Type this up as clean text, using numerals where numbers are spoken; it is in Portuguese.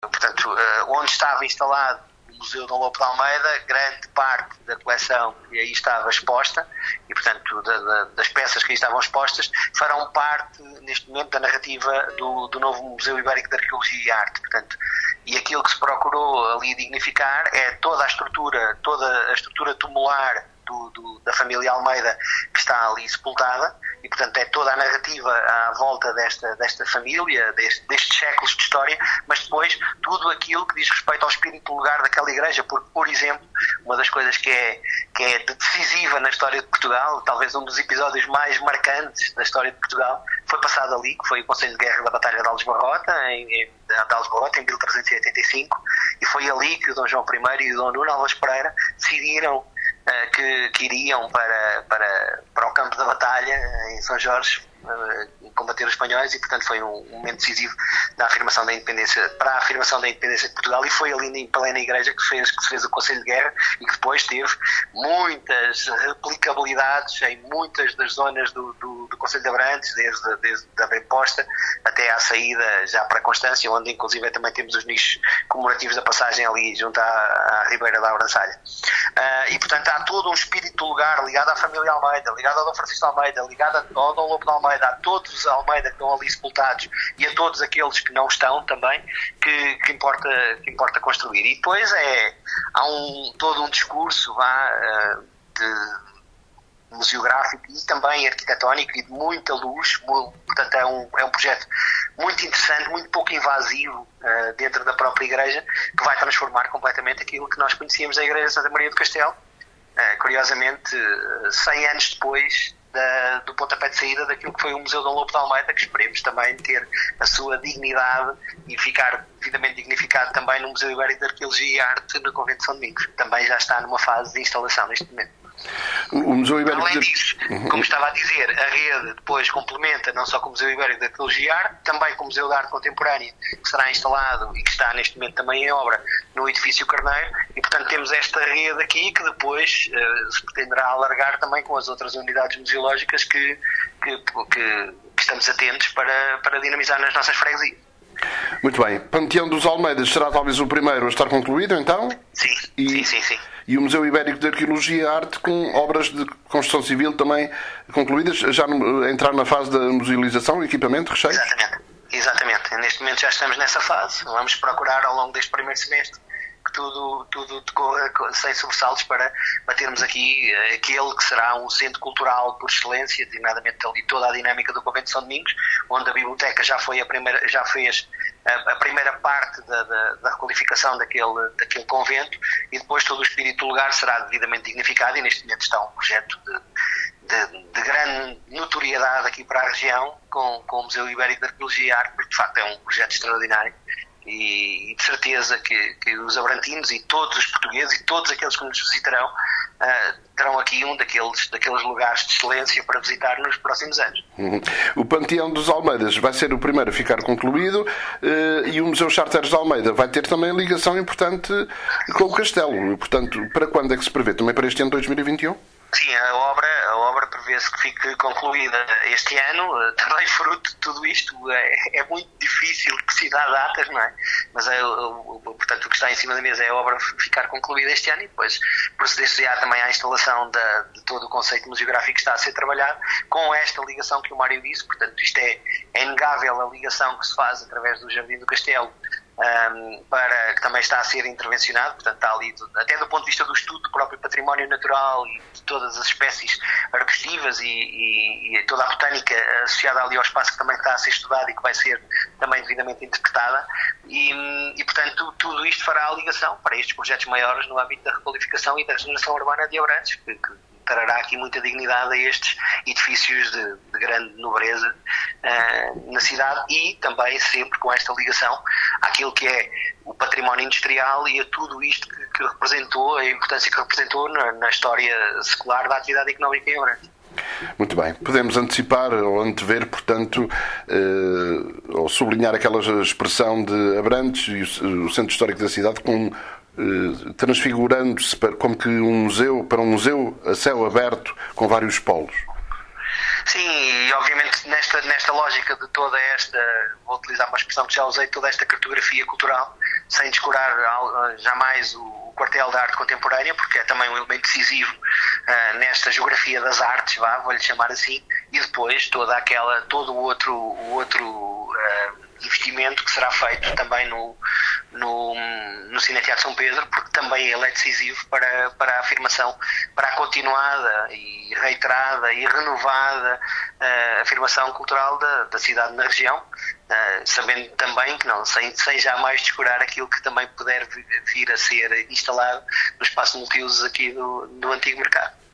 portanto, onde estava instalado o Museu Dom Lopo de Almeida, grande parte da coleção que aí estava exposta, e portanto das peças que aí estavam expostas, farão parte neste momento da narrativa do novo Museu Ibérico de Arqueologia e Arte. Portanto, e aquilo que se procurou ali dignificar é toda a estrutura tumular da família Almeida que está ali sepultada, e portanto é toda a narrativa à volta desta família, destes séculos de história, mas depois tudo aquilo que diz respeito ao espírito do lugar daquela igreja, porque, por exemplo, uma das coisas que é decisiva na história de Portugal, talvez um dos episódios mais marcantes da história de Portugal, foi passado ali, que foi o Conselho de Guerra da Batalha de Alves Barrota, em 1385, e foi ali que o Dom João I e o Dom Nuno Álvares Pereira decidiram que iriam para o campo da batalha em São Jorge combater os espanhóis, e portanto foi um momento decisivo para a afirmação da independência de Portugal, e foi ali em plena igreja que se fez o Conselho de Guerra, e que depois teve muitas replicabilidades em muitas das zonas do Conselho de Abrantes, desde a bem posta até à saída já para Constância, onde inclusive também temos os nichos comemorativos da passagem ali junto à Ribeira da Abrançalha. E portanto há todo um espírito do lugar ligado à família Almeida, ligado ao Dom Francisco de Almeida, ligado ao Dom Lopo de Almeida, a todos os Almeida que estão ali sepultados e a todos aqueles que não estão também, que importa construir. E depois há todo um discurso museográfico e também arquitetónico e de muita luz, portanto é um projeto muito interessante, muito pouco invasivo dentro da própria igreja, que vai transformar completamente aquilo que nós conhecíamos da Igreja de Santa Maria do Castelo, curiosamente 100 anos depois do pontapé de saída daquilo que foi o Museu Dom Lopo de Almeida, que esperemos também ter a sua dignidade e ficar devidamente dignificado também no Museu Ibérico de Arqueologia e Arte no Convento de São Domingos. Também já está numa fase de instalação neste momento. O Museu Ibérico Além disso, como estava a dizer, a rede depois complementa não só com o Museu Ibérico de Arqueologia e Arte, também com o Museu de Arte Contemporânea, que será instalado e que está neste momento também em obra no Edifício Carneiro, e portanto temos esta rede aqui que depois se pretenderá alargar também com as outras unidades museológicas que estamos atentos para dinamizar nas nossas freguesias. Muito bem. Panteão dos Almeidas será talvez o primeiro a estar concluído, então? Sim. E o Museu Ibérico de Arqueologia e Arte com obras de construção civil também concluídas, já entrar na fase da musealização, equipamento, recheio? Exatamente. Neste momento já estamos nessa fase. Vamos procurar ao longo deste primeiro semestre que tudo decorra sem sobressaltos para termos aqui aquele que será um centro cultural por excelência, designadamente ali toda a dinâmica do Convento de São Domingos, onde a biblioteca já fez a primeira parte da requalificação daquele convento, e depois todo o espírito do lugar será devidamente dignificado, e neste momento está um projeto de grande notoriedade aqui para a região com o Museu Ibérico de Arqueologia e Arte, porque de facto é um projeto extraordinário. E de certeza que os abrantinos e todos os portugueses e todos aqueles que nos visitarão terão aqui um daqueles lugares de excelência para visitar nos próximos anos. O Panteão dos Almeidas vai ser o primeiro a ficar concluído, e o Museu Charteres de Almeida vai ter também ligação importante com o Castelo. Portanto, para quando é que se prevê? Também para este ano 2021? Sim, a obra prevê-se que fique concluída este ano, também fruto de tudo isto. É muito difícil precisar datas, não é? Mas, portanto, o que está em cima da mesa é a obra ficar concluída este ano, e depois proceder-se já também à instalação de todo o conceito museográfico que está a ser trabalhado, com esta ligação que o Mário disse. Portanto, isto é inegável, a ligação que se faz através do Jardim do Castelo, que também está a ser intervencionado, portanto está ali, até do ponto de vista do estudo do próprio património natural e de todas as espécies arbustivas e toda a botânica associada ali ao espaço, que também está a ser estudado e que vai ser também devidamente interpretada, e portanto tudo isto fará a ligação para estes projetos maiores no âmbito da requalificação e da regeneração urbana de Abrantes, que trará aqui muita dignidade a estes edifícios de grande nobreza na cidade, e também sempre com esta ligação àquilo que é o património industrial e a tudo isto que representou, a importância que representou na história secular da atividade económica em Abrantes. Muito bem. Podemos antecipar ou antever, portanto, ou sublinhar aquela expressão de Abrantes e o centro histórico da cidade como transfigurando-se como que um museu a céu aberto com vários polos. Sim, e obviamente nesta lógica de toda esta, vou utilizar uma expressão que já usei, toda esta cartografia cultural, sem descurar jamais o quartel da arte contemporânea, porque é também um elemento decisivo nesta geografia das artes, vou-lhe chamar assim, e depois todo o outro investimento que será feito também no Cineteatro São Pedro, porque também ele é decisivo para a afirmação, para a continuada e reiterada e renovada afirmação cultural da cidade na região, sabendo também que sem jamais descurar aquilo que também puder vir a ser instalado no espaço multiusos aqui do antigo mercado.